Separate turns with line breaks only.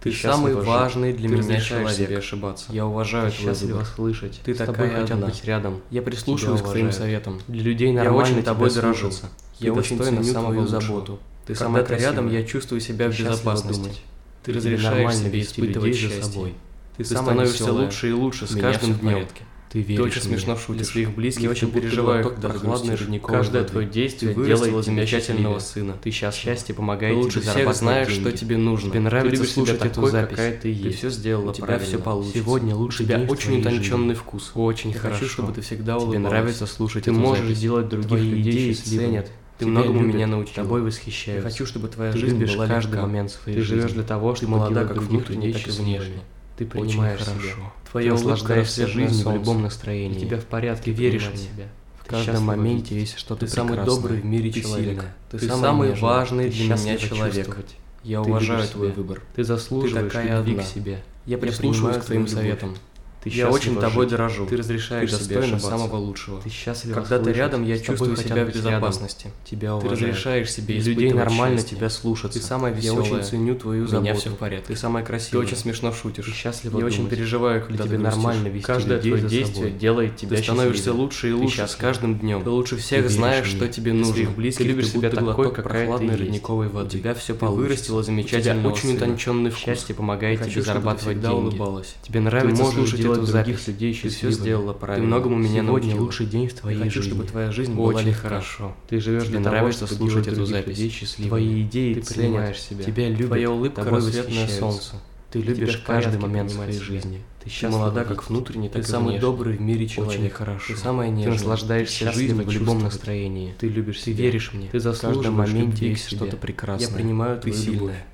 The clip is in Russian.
Ты самый важный для меня человек.
Себе ошибаться.
Я уважаю твой
счастлива
выбор.
слышать.
Ты
С тобой
такая
хотят
одна.
быть рядом.
Я прислушиваюсь к твоим
уважают.
советам.
Для людей
Я
нормально
очень тобой
тебя
дорожу.
слушаться.
Я
Ты
очень
достойна
ценю
самого
твою
лучшего.
заботу.
Ты
Когда
самая
ты рядом,
красивая.
я чувствую себя в
Ты счастлива
безопасности.
думать.
Ты
Тебе
разрешаешь
нормально
себе
вести
испытывать
людей за
счастье.
собой.
Ты
самая
становишься
веселая.
лучше и лучше с
У меня
каждым
всё в
днем.
порядке.
Ты очень смешно шутишь. Для своих близких я очень переживаю, когда прохладный родниковый
Каждое
воды.
твое действие
Ты вырастила
делает тебя
замечательного
счастливее.
сына.
Ты счастье
Ты
помогает
лучше
тебе
всех
зарабатывать
знаешь,
деньги.
что тебе нужно.
Тебе нравится
Ты любишь
слушать
себя
эту
такой,
запись.
какая ты
Ты
есть.
все сделала
У тебя
правильно.
все получится.
Сегодня
У
лучший
тебя
день в
очень
твоей
утонченный
жизни.
вкус.
Очень
Я
хорошо.
хочу, чтобы ты всегда
Тебе
улыбалась.
нравится слушать
Ты
эту
можешь
запись.
делать других
Твои
людей
идеи
счастливыми.
ценят.
Ты
Тебя
многому
любят,
меня научил.
тобой
Я
восхищаются.
хочу, чтобы твоя
Ты
жизнь
любишь
была
каждый
легка.
момент своей
Ты
жизни.
живешь для того,
Ты
чтобы
молода,
делать
как
других
внутренне,
людей
так и
счастливыми.
внешне. Ты
Очень
принимаешь
хорошо.
себя.
Твоя
Ты
улыбка
наслаждаешься
рассветная
жизнью в
солнце.
любом настроении.
И тебя в порядке
Ты веришь в
принимать
себя.
В
Ты
каждом
счастлива
моменте
видеть.
есть что-то
Ты самый
прекрасное.
добрый в мире
Ты
человек.
сильная.
Ты
Ты
самый
самый
нежный.
важный
Ты
для меня
счастлива
человек.
чувствовать.
Я
Ты
уважаю
любишь
твой
себя.
выбор.
Ты заслуживаешь
такая
любви
одна.
к себе.
Я
принимаю
прислушиваюсь к твоим
твою любовь.
советам.
Ты
Я очень
счастлива
тобой
жить.
дорожу.
Ты разрешаешь
Ты
себе
достойна
ошибаться.
самого лучшего.
Ты счастлива
Когда ты
слышать.
рядом, я
С тобой
чувствую
хотят
себя в
быть рядом.
безопасности.
Тебя
Ты
уважают.
разрешаешь себе
Для людей
испытывать
нормально
счастье.
тебя слушаться.
Ты самая
Я
веселая.
очень ценю твою
У меня
заботу.
все в порядке.
Ты самая
Ты
красивая.
очень смешно шутишь.
Ты счастлива
Я очень
думать.
переживаю, когда
тебе
ты
нормально
грустишь.
вести
Каждое
людей
твое
за
действие
собой.
делает тебя
Ты становишься
счастливее.
лучше и
Ты
лучше с
счастлив.
каждым днем.
Ты лучше всех
веришь
знаешь,
мне.
что тебе
Для
нужно.
своих близких
Ты любишь
ты
себя
будто
такой,
глоток
какая ты
прохладной
есть.
родниковой воды.
У тебя все
Ты
получится.
вырастила
У тебя
замечательного
очень
сына.
утонченный вкус.
Счастье помогает
Я
тебе
хочу, чтобы ты
зарабатывать
всегда
деньги.
улыбалась.
Тебе нравится
можешь
слушать
делать
эту
других
запись.
людей
Ты все
счастливыми.
сделала
Ты
правильно.
многому меня
Сегодня
научила.
лучший день в твоей
Я хочу,
жизни.
чтобы твоя жизнь была
Очень
легка.
хорошо. Ты живешь
Тебе
для того,
нравится
чтобы
слушать
делать
эту
других
запись.
людей счастливыми.
Твои идеи
Ты
ценят.
принимаешь себя.
Тебя любят.
Твоя улыбка
Тобой
рассветное
восхищаются.
солнце. Ты
Тебя
любишь
в порядке
каждый момент
принимать
своей
себя.
жизни.
Ты
Ты счастлива
молода
видеть.
как внутренне,
Ты
так и
самый
внешне.
добрый в мире человек.
Очень хорошо.
Ты самая
Ты
нежная.
наслаждаешься
Ты
жизнью
счастлива
в любом
чувствовать.
настроении.
Ты любишь
Ты
себя.
веришь мне.
Ты
В каждом
заслуживаешь
моменте
любви к
есть
себе.
что-то прекрасное.
Я принимаю
Ты
твою
сильная.
любовь.